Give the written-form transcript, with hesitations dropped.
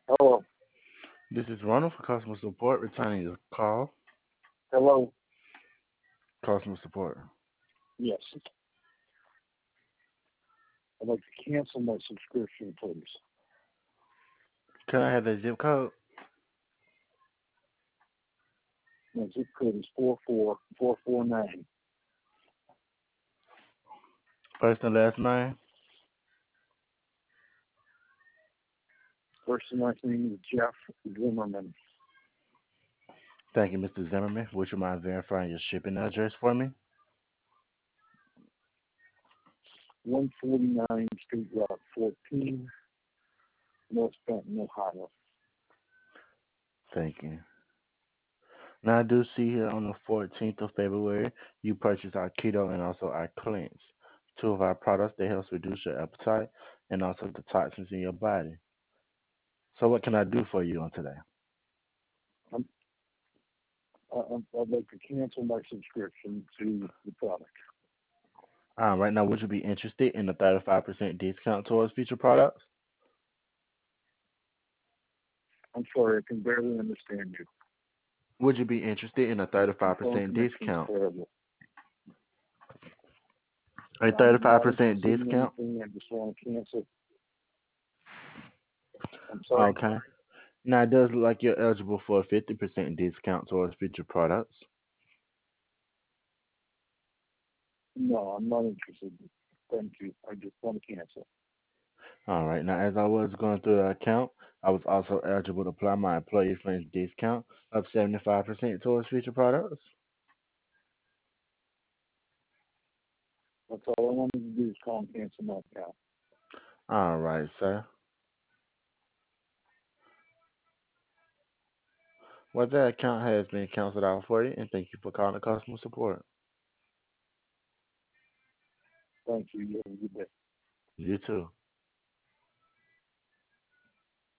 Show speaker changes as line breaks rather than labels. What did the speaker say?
Hello.
This is Ronald for customer support, returning your call.
Hello.
Customer support.
Yes. I'd like to cancel my subscription, please.
Can I have the zip code?
My zip code is 44449.
First and last name?
First and last name is Jeff Zimmerman.
Thank you, Mr. Zimmerman. Would you mind verifying your shipping address for me?
149 Street Route 14, North Benton, Ohio.
Thank you. Now, I do see here on the 14th of February, you purchased our Keto and also our Cleanse, two of our products that helps reduce your appetite and also the toxins in your body. So, what can I do for you on today?
I'm, I'd like to cancel my subscription to the product.
Right now, would you be interested in a 35% discount towards future products?
I'm sorry, I can barely understand you.
Would you be interested in a
The phone
35%
connection is
discount?
terrible.
A
I'm not
35%
interested in
discount?
anything. I just want to cancel. I'm sorry.
Okay. Now, it does look like you're eligible for a 50% discount towards future products.
No, I'm not interested. Thank you. I just want to cancel.
All right. Now, as I was going through the account, I was also eligible to apply my employee friends discount of 75% towards future products.
That's all I wanted to do is call and cancel my account.
All right, sir. Well, that account has been canceled out for you, and thank you for calling customer support.
Thank you. You have a good day.
You too.